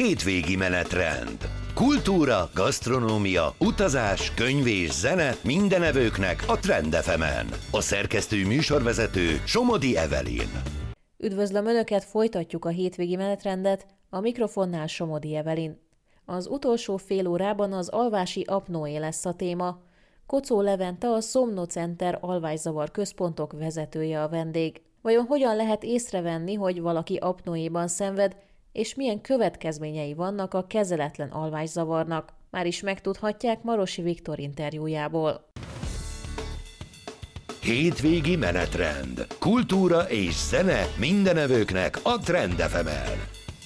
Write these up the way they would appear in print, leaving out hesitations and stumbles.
hétvégi menetrend. Kultúra, gasztronómia, utazás, könyv és zene minden evőknek a Trend FM-en. A szerkesztő műsorvezető Somodi Evelyn. Üdvözlöm Önöket, folytatjuk a hétvégi menetrendet, a mikrofonnál Somodi Evelyn. Az utolsó fél órában az alvási apnoé lesz a téma. Kocó Levente, a Somnocenter alvászavar központok vezetője a vendég. Vajon hogyan lehet észrevenni, hogy valaki apnoéban szenved, és milyen következményei vannak a kezeletlen alvászavarnak? Már is megtudhatják Marosi Viktor interjújából. Hétvégi menetrend. Kultúra és zene minden evőknek a Trend FM-en.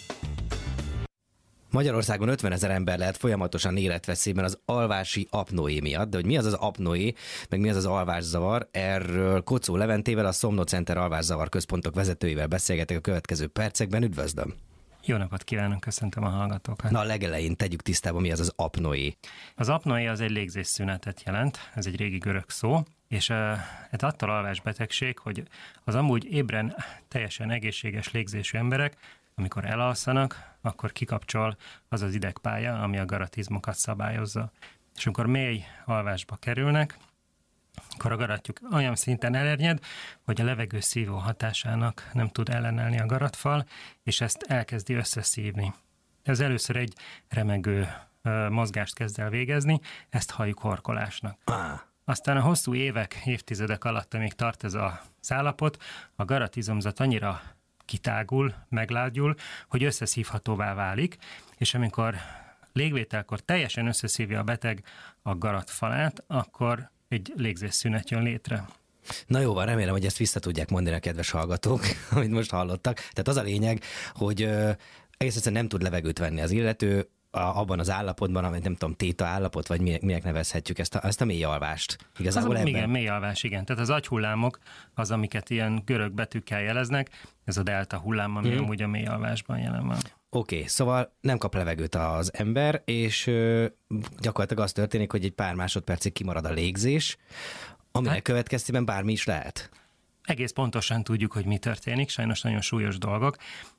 Magyarországon 50 000 ember lehet folyamatosan életveszélyben az alvási apnoé miatt, de hogy mi az az apnoé, meg mi az az alvászavar, erről Kocó Leventével, a Somnocenter alvászavar központok vezetőivel beszélgetek a következő percekben. Üdvözlöm! Jó napot kívánok, köszöntöm a hallgatókat. Na, a legelején tegyük tisztába, mi az az apnoé. Az apnoé az egy légzésszünetet jelent, ez egy régi görög szó, és ez attól alvásbetegség, hogy az amúgy ébren teljesen egészséges légzésű emberek, amikor elalszanak, akkor kikapcsol az az idegpálya, ami a garatizmokat szabályozza. És amikor mély alvásba kerülnek, akkor a garatjuk olyan szinten elernyed, hogy a levegő szívó hatásának nem tud ellenállni a garatfal, és ezt elkezdi összeszívni. Ez először egy remegő mozgást kezd el végezni, ezt halljuk horkolásnak. Aztán a hosszú évek, évtizedek alatt, amíg tart ez az állapot, a garatizomzat annyira kitágul, meglágyul, hogy összeszívhatóvá válik, és amikor légvételkor teljesen összeszívja a beteg a garatfalát, akkor egy légzésszünet jön létre. Na jó van, remélem, hogy ezt vissza tudják mondani a kedves hallgatók, amit most hallottak. Tehát az a lényeg, hogy egész egyszerűen nem tud levegőt venni az illető, abban az állapotban, amit nem tudom, téta állapot, vagy minek nevezhetjük ezt a mély alvást. Igazából ebben... Igen, mély alvás, igen. Tehát az agyhullámok, az, amiket ilyen görög betűkkel jeleznek, ez a delta hullám, ami amúgy a mély alvásban jelen van. Oké, szóval nem kap levegőt az ember, és gyakorlatilag az történik, hogy egy pár másodpercig kimarad a légzés, aminek következtében bármi is lehet. Egész pontosan tudjuk, hogy mi történik, sajnos nagyon súlyos dolgok.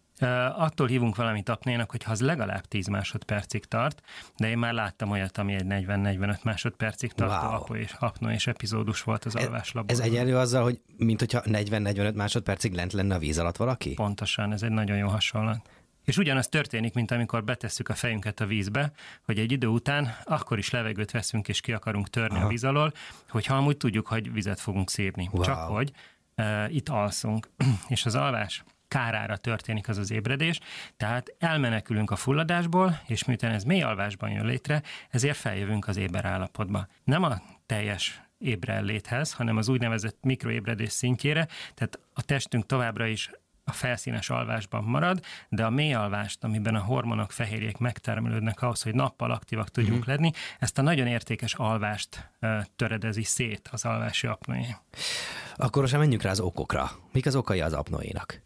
Attól hívunk valamit apnénak, hogy ha az legalább 10 másodpercig tart, de én már láttam olyat, ami egy 40-45 másodpercig tartó apnoés epizódus volt az alváslabban. Ez egyenlő azzal, hogy mint hogyha 40-45 másodpercig lent lenne a víz alatt valaki? Pontosan, ez egy nagyon jó hasonlat. És ugyanaz történik, mint amikor betesszük a fejünket a vízbe, hogy egy idő után akkor is levegőt veszünk és ki akarunk törni a víz alól, hogyha amúgy tudjuk, hogy vizet fogunk szívni. Wow. Csak hogy itt alszunk, és az alvás kárára történik az ébredés, tehát elmenekülünk a fulladásból, és miután ez mély alvásban jön létre, ezért feljövünk az éber állapotba. Nem a teljes ébrenléthez, hanem az úgynevezett mikroébredés szintjére, tehát a testünk továbbra is a felszínes alvásban marad, de a mély alvást, amiben a hormonok, fehérjék megtermelődnek ahhoz, hogy nappal aktívak tudjunk lenni, ezt a nagyon értékes alvást töredezi szét az alvási apnoé. Akkor most menjünk rá az okokra. Mik az okai az apnoénak?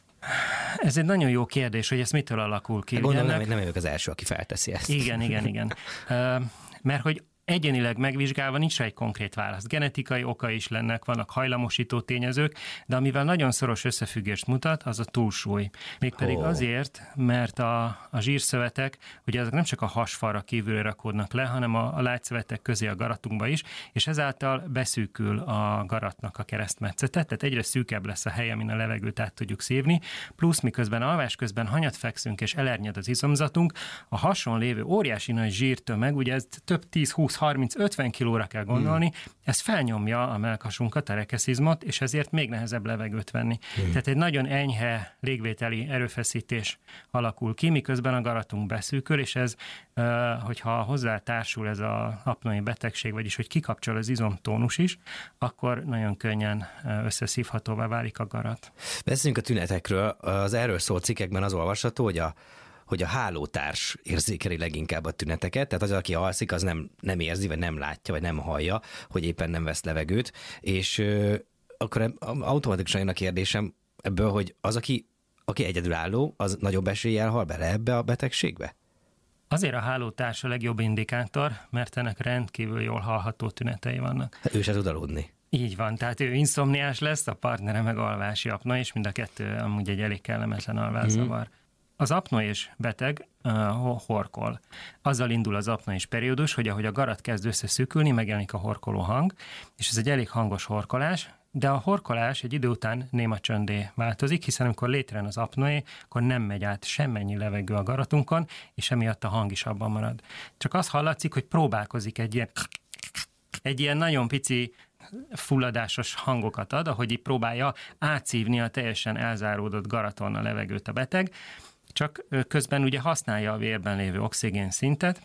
Ez egy nagyon jó kérdés, hogy ez mitől alakul ki. Gondolom, nem vagyok az első, aki felteszi ezt. Igen. Mert hogy egyénileg megvizsgálva nincs rá egy konkrét válasz. Genetikai okai is lennek, vannak hajlamosító tényezők, de amivel nagyon szoros összefüggést mutat, az a túlsúly. Mégpedig azért, mert a zsírszövetek, ugye azok nem csak a hasfalra kívülre rakódnak le, hanem a lágyszövetek közé a garatunkba is, és ezáltal beszűkül a garatnak a keresztmetszete, tehát egyre szűkebb lesz a hely, amin a levegőt át tudjuk szívni, plusz miközben alvás közben hanyat fekszünk és elernyed az izomzatunk, a hason lévő óriási nagy zsírtömeg, ugye ez több 10-20-30-50 kilóra kell gondolni, ez felnyomja a mellkasunkat, a rekeszizmot, és ezért még nehezebb levegőt venni. Tehát egy nagyon enyhe légvételi erőfeszítés alakul ki, miközben a garatunk beszűkül, és ez, hogyha hozzá társul ez az apnoé betegség, vagyis hogy kikapcsol az izomtónus is, akkor nagyon könnyen összeszívhatóvá válik a garat. Beszéljünk a tünetekről. Az erről szól cikkekben az olvasható, hogy a hálótárs érzékeli leginkább a tüneteket, tehát az, aki alszik, az nem érzi, vagy nem látja, vagy nem hallja, hogy éppen nem vesz levegőt, és akkor automatikusan jön a kérdésem ebből, hogy az, aki egyedülálló, az nagyobb eséllyel hal bele ebbe a betegségbe? Azért a hálótárs a legjobb indikátor, mert ennek rendkívül jól hallható tünetei vannak. Ő se tud aludni. Így van, tehát ő inszomniás lesz, a partnere meg alvási apnoé, és mind a kettő amúgy egy elég kellemetlen alvászavar. Az apnoés beteg horkol. Azzal indul az apnoés periódus, hogy ahogy a garat kezd összeszűkülni, megjelenik a horkoló hang, és ez egy elég hangos horkolás, de a horkolás egy idő után néma csönddé változik, hiszen amikor létrejön az apnoé, akkor nem megy át semmennyi levegő a garatunkon, és emiatt a hang is abban marad. Csak az hallatszik, hogy próbálkozik egy ilyen nagyon pici fulladásos hangokat ad, ahogy így próbálja átszívni a teljesen elzáródott garaton a levegőt a beteg, csak közben ugye használja a vérben lévő oxigén szintet,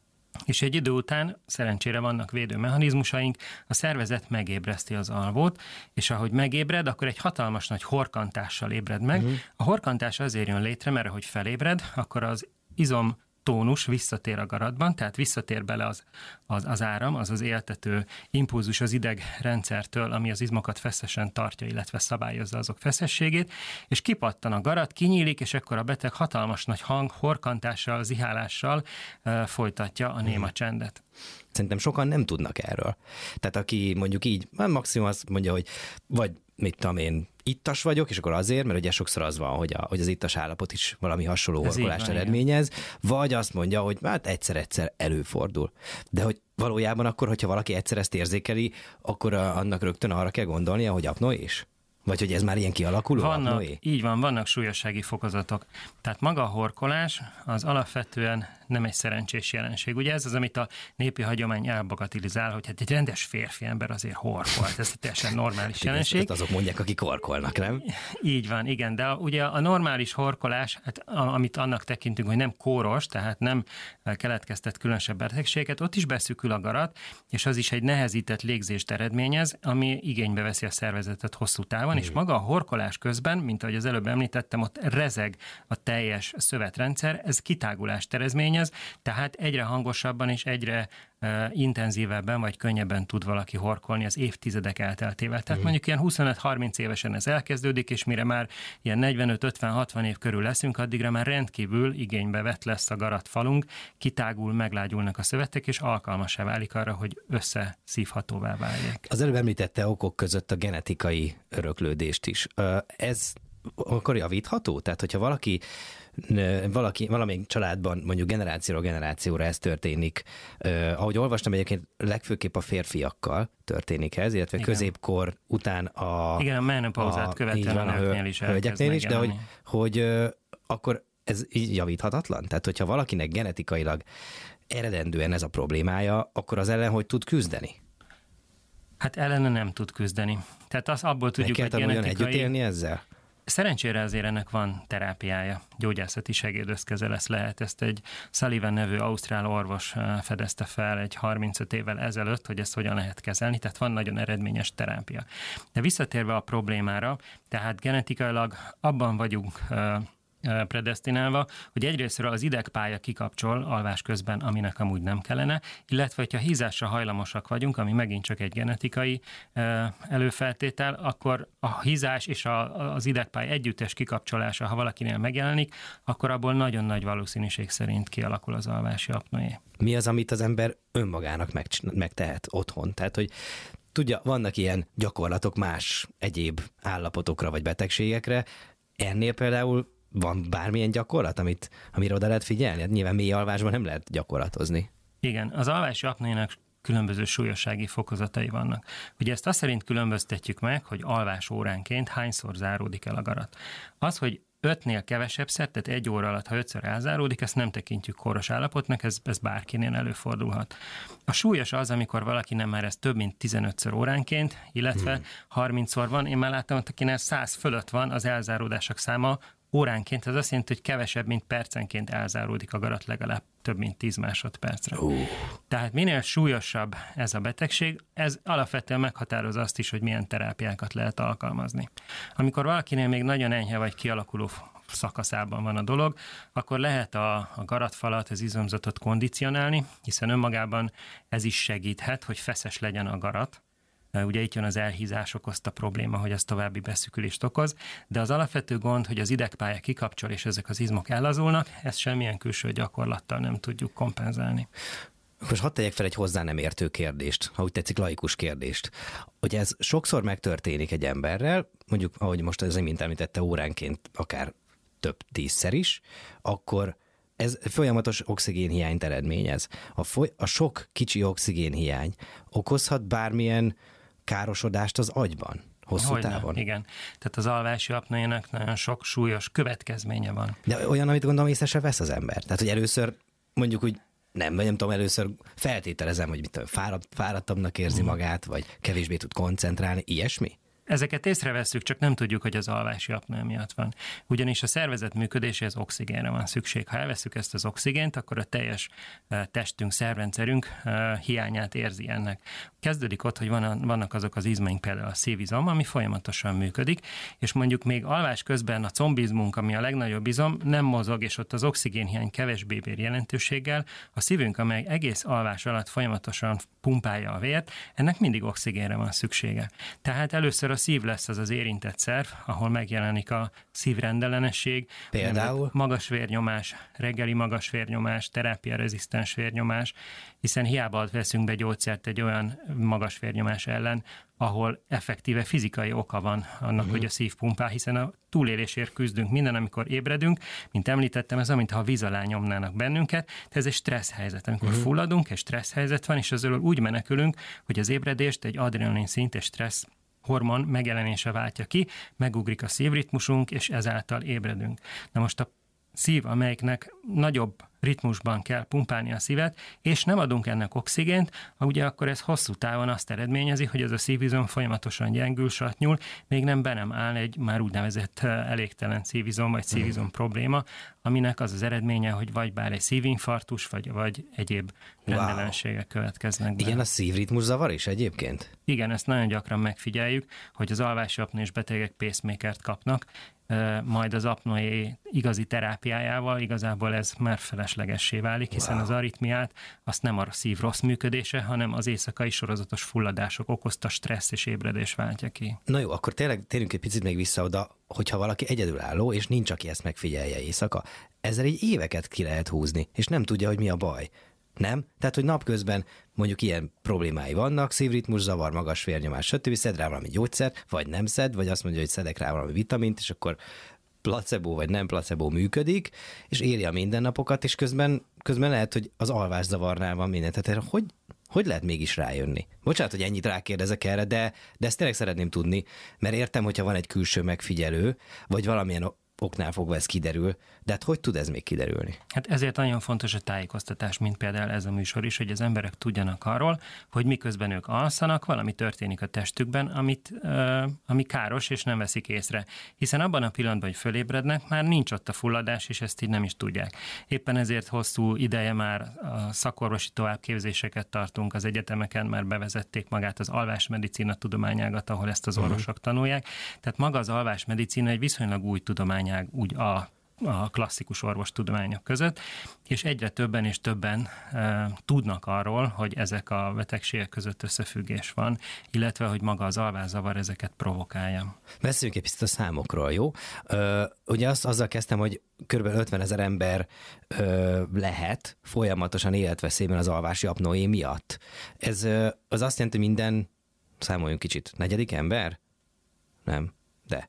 és egy idő után, szerencsére vannak védőmechanizmusaink, a szervezet megébreszti az alvót, és ahogy megébred, akkor egy hatalmas nagy horkantással ébred meg. A horkantás azért jön létre, mert ahogy felébred, akkor az tónus visszatér a garatban, tehát visszatér bele az áram, az éltető impulzus az idegrendszertől, ami az izmokat feszesen tartja, illetve szabályozza azok feszességét, és kipattan a garat, kinyílik, és akkor a beteg hatalmas nagy horkantással, zihálással folytatja a néma csendet. Szerintem sokan nem tudnak erről. Tehát aki mondjuk így, maximum azt mondja, hogy vagy mit tudom én, ittas vagyok, és akkor azért, mert ugye sokszor az van, hogy az ittas állapot is valami hasonló horkolást eredményez, vagy azt mondja, hogy hát egyszer-egyszer előfordul. De hogy valójában akkor, hogyha valaki egyszer ezt érzékeli, akkor annak rögtön arra kell gondolnia, hogy apnoés? Vagy hogy ez már ilyen kialakuló apnoé? Így van, vannak súlyossági fokozatok. Tehát maga a horkolás az alapvetően nem egy szerencsés jelenség. Ugye ez az, amit a népi hagyomány elbagatilizál, hogy hát egy rendes férfi ember azért horkolt. Ez egy teljesen normális jelenség. Ezt azok mondják, akik horkolnak, nem? Így van, igen. De ugye a normális horkolás, hát, amit annak tekintünk, hogy nem kóros, tehát nem keletkeztet különösebb betegséget, ott is beszűkül a garat, és az is egy nehezített légzést eredményez, ami igénybe veszi a szervezetet hosszú távon, és maga a horkolás közben, mint ahogy az előbb említettem, ott rezeg a teljes szövetrendszer, ez kitágulást eredményez, tehát egyre hangosabban és egyre intenzívebben vagy könnyebben tud valaki horkolni az évtizedek elteltével. Tehát mondjuk ilyen 25-30 évesen ez elkezdődik, és mire már ilyen 45-50-60 év körül leszünk, addigra már rendkívül igénybe vett lesz a garatfalunk, kitágul, meglágyulnak a szövetek, és alkalmassá válik arra, hogy összeszívhatóvá váljék. Az előbb említette okok között a genetikai öröklődést is. Ez akkor javítható? Tehát, hogyha valamelyik családban mondjuk generációról generációra ez történik, ahogy olvastam, egyébként legfőképp a férfiakkal történik ez, illetve igen. Középkor után a menopauzát követően a nőknél is hölgyeknél is, de hogy akkor ez így javíthatatlan? Tehát, hogyha valakinek genetikailag eredendően ez a problémája, akkor az ellen hogy tud küzdeni? Hát ellene nem tud küzdeni. Tehát azt abból tudjuk, hogy genetikai... együtt élni ezzel? Szerencsére azért ennek van terápiája, gyógyászati segédeszköze lehet. Ezt egy Sullivan nevű ausztrál orvos fedezte fel egy 35 évvel ezelőtt, hogy ezt hogyan lehet kezelni, tehát van nagyon eredményes terápia. De visszatérve a problémára, tehát genetikailag abban vagyunk predesztinálva, hogy egyrésztről az idegpálya kikapcsol alvás közben, aminek amúgy nem kellene, illetve hogyha hízásra hajlamosak vagyunk, ami megint csak egy genetikai előfeltétel, akkor a hízás és az idegpálya együttes kikapcsolása, ha valakinél megjelenik, akkor abból nagyon nagy valószínűség szerint kialakul az alvási apnoé. Mi az, amit az ember önmagának megtehet otthon? Tehát, hogy tudja, vannak ilyen gyakorlatok más egyéb állapotokra vagy betegségekre, ennél például van bármilyen gyakorlat, amire oda lehet figyelni? Hát nyilván mély alvásban nem lehet gyakorlatozni. Igen, az alvási apnoénak különböző súlyossági fokozatai vannak. Ugye ezt azt szerint különböztetjük meg, hogy alvás óránként hányszor záródik el a garat. Az, hogy 5-nél kevesebbszer, tehát 1 óra alatt, ha 5-ször elzáródik, ezt nem tekintjük kóros állapotnak, ez bárkinél előfordulhat. A súlyos az, amikor valakinek már ez több mint 15-ször óránként, illetve 30-szor van. Én már láttam, hogy akinek 100 fölött van az elzáródások száma óránként, ez azt jelenti, hogy kevesebb, mint percenként elzáródik a garat legalább több mint 10 másodpercre. Tehát minél súlyosabb ez a betegség, ez alapvetően meghatározza azt is, hogy milyen terápiákat lehet alkalmazni. Amikor valakinél még nagyon enyhe vagy kialakuló szakaszában van a dolog, akkor lehet a garatfalat, az izomzatot kondicionálni, hiszen önmagában ez is segíthet, hogy feszes legyen a garat. Ugye itt jön az elhízás okozta probléma, hogy az további beszűkülést okoz, de az alapvető gond, hogy az idegpálya kikapcsol, és ezek az izmok ellazulnak, ezt semmilyen külső gyakorlattal nem tudjuk kompenzálni. Most hadd tegyek fel egy hozzá nem értő kérdést, ha úgy tetszik, laikus kérdést. Hogy ez sokszor megtörténik egy emberrel, mondjuk, ahogy most ez imént említette, óránként akár több 10-szer is, akkor ez folyamatos oxigénhiányt eredményez. A sok kicsi oxigénhiány okozhat bármilyen károsodást az agyban, hosszú távon. Igen. Tehát az alvási apnoénak nagyon sok súlyos következménye van. De olyan, amit gondolom észre se vesz az ember. Tehát, hogy először mondjuk úgy nem tudom, először feltételezem, hogy fáradtabbnak érzi magát, vagy kevésbé tud koncentrálni, ilyesmi? Ezeket észrevesszük, csak nem tudjuk, hogy az alvási apnoé miatt van. Ugyanis a szervezet működéséhez oxigénre van szükség. Ha elveszük ezt az oxigént, akkor a teljes testünk, szervrendszerünk hiányát érzi ennek. Kezdődik ott, hogy vannak azok az izmaink, például a szívizom, ami folyamatosan működik, és mondjuk még alvás közben a combizmunk, ami a legnagyobb izom, nem mozog, és ott az oxigénhiány kevésbé bír jelentőséggel. A szívünk, amely egész alvás alatt folyamatosan pumpálja a vért, ennek mindig oxigénre van szüksége. Tehát először a szív lesz az érintett szerv, ahol megjelenik a szívrendellenesség, például magas vérnyomás, reggeli magas vérnyomás, terápiarezisztens vérnyomás, hiszen hiába veszünk be gyógyszert egy olyan magas vérnyomás ellen, ahol effektíve fizikai oka van annak, hogy a szív pumpál, hiszen a túlélésért küzdünk minden, amikor ébredünk. Mint említettem, ez amintha a víz alá nyomnának bennünket, de ez egy stressz helyzet. Amikor fulladunk, egy stressz helyzet van, és ezzel úgy menekülünk, hogy az ébredést egy adrenalin szint és stressz hormon megjelenése váltja ki, megugrik a szívritmusunk, és ezáltal ébredünk. Na most a szív, amelyiknek nagyobb ritmusban kell pumpálni a szívet, és nem adunk ennek oxigént, ugye akkor ez hosszú távon azt eredményezi, hogy ez a szívizom folyamatosan gyengül, satnyul, még nem áll egy már úgynevezett elégtelen szívizom, vagy szívizom probléma, aminek az az eredménye, hogy vagy bár egy szívinfarktus, vagy egyéb rendellenségek következnek be. Igen, a szívritmus zavar is egyébként? Igen, ezt nagyon gyakran megfigyeljük, hogy az alvási apnoés betegek pacemakert kapnak, majd az apnoé igazi terápiájával igazából ez már feleslegessé válik, hiszen az aritmiát azt nem a szív rossz működése, hanem az éjszakai sorozatos fulladások okozta stressz és ébredés váltja ki. Na jó, akkor tényleg térjünk egy picit még vissza oda, hogyha valaki egyedülálló, és nincs, aki ezt megfigyelje éjszaka, ezzel így éveket ki lehet húzni, és nem tudja, hogy mi a baj. Nem? Tehát, hogy napközben mondjuk ilyen problémái vannak, szívritmus zavar, magas vérnyomás, stb. Szed rá valami gyógyszert, vagy nem szed, vagy azt mondja, hogy szedek rá valami vitamint, és akkor placebo vagy nem placebo működik, és éri a mindennapokat, és közben lehet, hogy az alvászavarnál van minden. Tehát hogy lehet mégis rájönni? Bocsánat, hogy ennyit rákérdezek erre, de ezt tényleg szeretném tudni, mert értem, hogyha van egy külső megfigyelő, vagy valamilyen oknál fogva ez kiderül, de hát hogy tud ez még kiderülni? Hát ezért nagyon fontos a tájékoztatás, mint például ez a műsor is, hogy az emberek tudjanak arról, hogy miközben ők alszanak, valami történik a testükben, ami káros, és nem veszik észre. Hiszen abban a pillanatban, hogy fölébrednek, már nincs ott a fulladás, és ezt így nem is tudják. Éppen ezért hosszú ideje már a szakorvosi továbbképzéseket tartunk, az egyetemeken már bevezették magát az alvásmedicina tudományágat, ahol ezt az orvosok tanulják. Tehát maga az alvásmedicina egy viszonylag új tudományág, úgy a klasszikus orvostudományok között, és egyre többen és többen tudnak arról, hogy ezek a betegségek között összefüggés van, illetve, hogy maga az alvászavar ezeket provokálja. Beszéljünk egy picit a számokról, jó? Ugye azzal kezdtem, hogy kb. 50 000 ember lehet folyamatosan életveszélyben az alvási apnoé miatt. Ez az azt jelenti, hogy minden, számoljunk kicsit, 4. ember? Nem, de...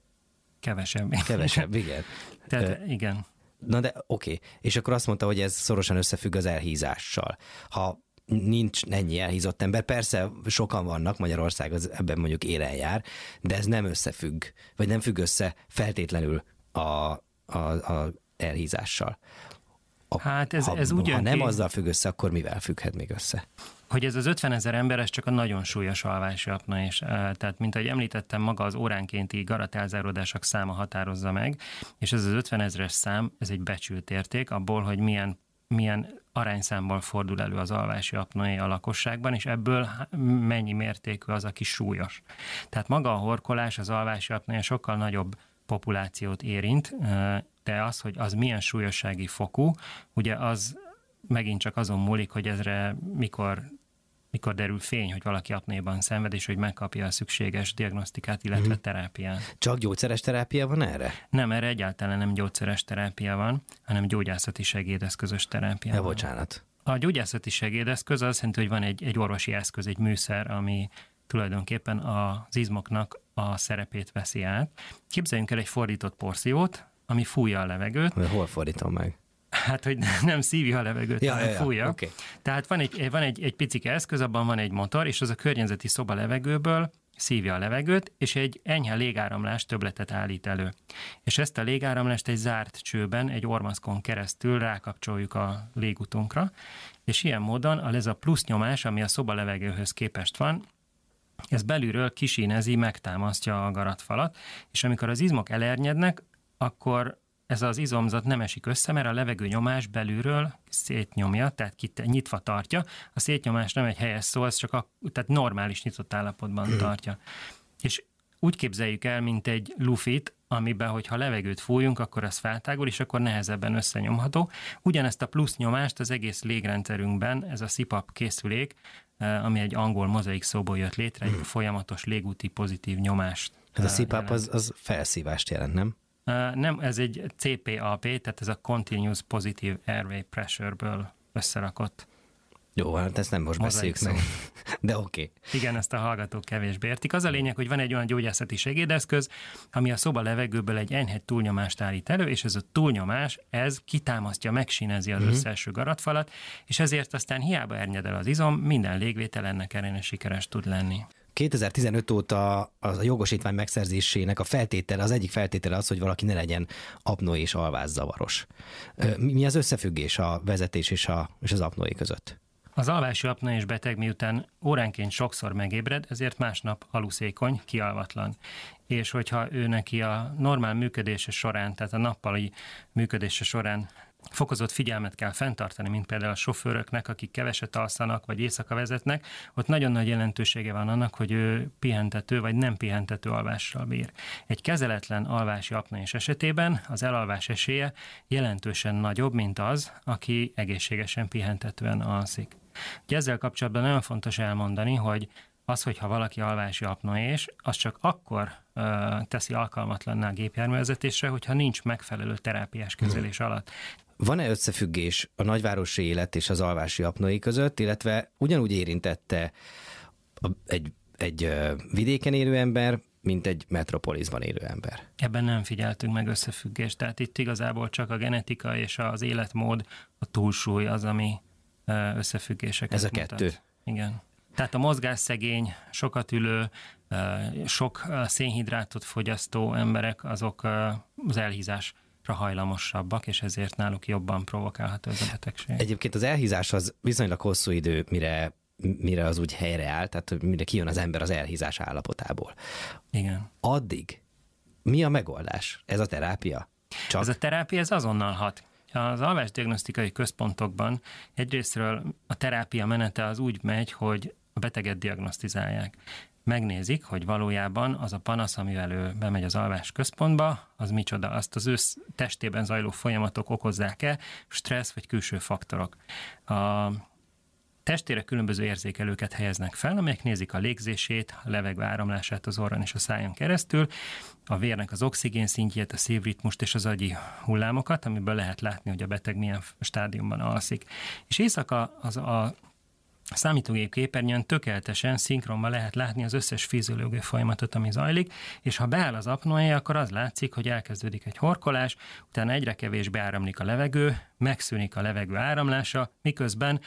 Kevesebb, igen. Tehát igen. Na de oké. És akkor azt mondta, hogy ez szorosan összefügg az elhízással. Ha nincs ennyi elhízott ember, persze sokan vannak, Magyarország az ebben mondjuk élen jár, de ez nem összefügg, vagy nem függ össze feltétlenül a elhízással. Hát ez úgy ha nem azzal függ össze, akkor mivel függhet még össze? Hogy ez az 50 000 ember, ez csak a nagyon súlyos alvási apnoé, és tehát, mint ahogy említettem, maga az óránkénti garadelzáródások száma határozza meg, és ez az 50 000-es szám, ez egy becsült érték abból, hogy milyen arányszámból fordul elő az alvási apnoé a lakosságban, és ebből mennyi mértékű az, aki súlyos. Tehát maga a horkolás, az alvási apnoé sokkal nagyobb populációt érint, de az, hogy az milyen súlyossági fokú, ugye az megint csak azon múlik, hogy ezre mikor derül fény, hogy valaki apnéban szenved, és hogy megkapja a szükséges diagnosztikát, illetve terápiát. Csak gyógyszeres terápia van erre? Nem, erre egyáltalán nem gyógyszeres terápia van, hanem gyógyászati segédeszközös terápia van. Bocsánat. A gyógyászati segédeszköz az jelenti, hogy van egy orvosi eszköz, egy műszer, ami tulajdonképpen az izmoknak a szerepét veszi át. Képzeljünk el egy fordított porszívót, ami fújja a levegőt. Hol fordítom meg? Hát, hogy nem szívja a levegőt, hanem fújja. Okay. Tehát van egy picike eszköz, abban van egy motor, és az a környezeti szoba levegőből szívja a levegőt, és egy enyhe légáramlás többletet állít elő. És ezt a légáramlást egy zárt csőben, egy ormaszkon keresztül rákapcsoljuk a légutunkra, és ilyen módon ez a plusz nyomás, ami a szoba levegőhöz képest van, ez belülről kisínezi, megtámasztja a garatfalat, és amikor az izmok elernyednek, akkor ez az izomzat nem esik össze, mert a levegő nyomás belülről szétnyomja, tehát nyitva tartja. A szétnyomás nem egy helyes szó, ez csak tehát normális nyitott állapotban tartja. És úgy képzeljük el, mint egy lufit, amiben, hogyha levegőt fújunk, akkor az feltágul, és akkor nehezebben összenyomható. Ugyanezt a plusz nyomást az egész légrendszerünkben, ez a CPAP készülék, ami egy angol mozaik szóból jött létre, egy folyamatos légúti pozitív nyomást. Ez a CPAP az felszívást jelent, nem? Nem, ez egy CPAP, tehát ez a Continuous Positive Airway Pressure-ből összerakott. Jó, hát ezt nem most beszéljük meg, de oké. Igen, ezt a hallgatók kevésbé értik. Az a lényeg, hogy van egy olyan gyógyászati segédeszköz, ami a szoba levegőből egy enyhe túlnyomást állít elő, és ez a túlnyomás, ez kitámasztja, megsínezi az összeeső garatfalat, és ezért aztán hiába ernyed el az izom, minden légvétel ennek ellenére sikeres tud lenni. 2015 óta a jogosítvány megszerzésének a feltétele, az egyik feltétele az, hogy valaki ne legyen apnoé és alvászavaros. Mi az összefüggés a vezetés és az apnoé között? Az alvási apnoés beteg miután óránként sokszor megébred, ezért másnap aluszékony, kialvatlan. És hogyha ő neki a normál működése során, tehát a nappali működése során fokozott figyelmet kell fenntartani, mint például a sofőröknek, akik keveset alszanak, vagy éjszaka vezetnek, ott nagyon nagy jelentősége van annak, hogy ő pihentető, vagy nem pihentető alvással bír. Egy kezeletlen alvási apnoés esetében az elalvás esélye jelentősen nagyobb, mint az, aki egészségesen pihentetően alszik. Ugye ezzel kapcsolatban nagyon fontos elmondani, hogy az, hogyha valaki alvási apnoés, az csak akkor teszi alkalmatlanná a gépjárművezetésre, hogyha nincs megfelelő terápiás kezelés alatt. Van-e összefüggés a nagyvárosi élet és az alvási apnoé között, illetve ugyanúgy érintette egy vidéken élő ember, mint egy metropoliszban élő ember? Ebben nem figyeltünk meg összefüggést, tehát itt igazából csak a genetika és az életmód, a túlsúly az, ami összefüggéseket Ez a mutat. kettő? Igen. Tehát a mozgásszegény, sokat ülő, sok szénhidrátot fogyasztó emberek, azok az elhízásra hajlamosabbak, és ezért náluk jobban provokálható ez a betegség. Egyébként az elhízás az viszonylag hosszú idő, mire az úgy helyreáll, tehát mire kijön az ember az elhízás állapotából. Igen. Addig mi a megoldás? Ez a terápia? Csak? Ez a terápia, ez azonnal hat. Az alvásdiagnosztikai központokban egyrésztről a terápia menete az úgy megy, hogy a beteget diagnosztizálják. Megnézik, hogy valójában az a panasz, amivel ő bemegy az alvás központba, az micsoda, azt az ő testében zajló folyamatok okozzák-e, stressz vagy külső faktorok. A testére különböző érzékelőket helyeznek fel, amelyek nézik a légzését, a levegő áramlását az orron és a szájon keresztül, a vérnek az oxigén szintjét, a szívritmust és az agyi hullámokat, amiből lehet látni, hogy a beteg milyen stádiumban alszik. És éjszaka a számítógép képernyőn tökéletesen szinkronban lehet látni az összes fiziológiai folyamatot, ami zajlik, és ha beáll az apnoé, akkor az látszik, hogy elkezdődik egy horkolás, utána egyre kevésbé áramlik a levegő, megszűnik a levegő áramlása, miközben